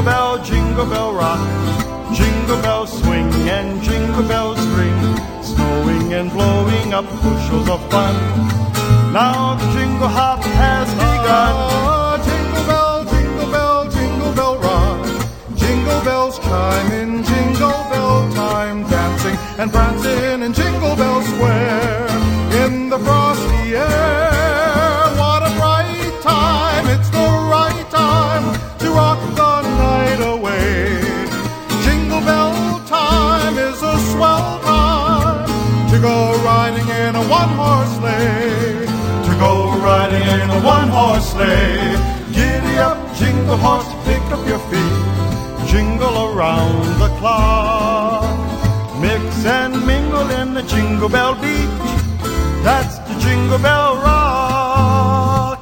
jingle bell rock, jingle bells swing and jingle bells ring, snowing and blowing up bushels of fun. Now the jingle hop has begun. Jingle bell rock, jingle bells chime in jingle bell time, dancing and prancing in Jingle Bell Square. In the frosty air, what a bright time, it's the right time to rock the night away. Jingle bell time is a swell time to go riding in a one-horse sleigh, to go riding in a one-horse sleigh. Giddy up, jingle horse, pick up your feet, jingle around the clock, mix and mingle in the Jingle Bell beat. That's the Jingle Bell Rock.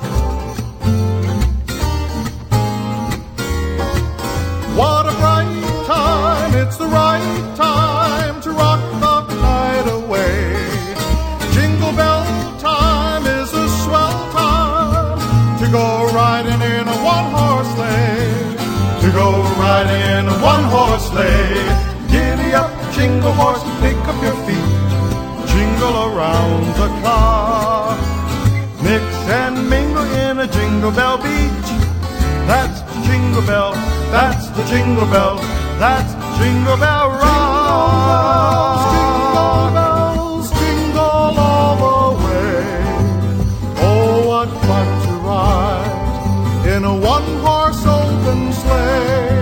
What a bright time, it's the right time to rock the night away. Jingle bell time is a swell time to go riding in a one-horse sleigh, to go riding in a one-horse sleigh. Giddy up, jingle horse, pick up your feet, jingle around the clock, mix and mingle in a Jingle Bell beat. That's the Jingle Bell, that's the Jingle Bell, that's the Jingle Bell Rock. Jingle bells, jingle all the way. Oh, what fun to ride in a one-horse open sleigh.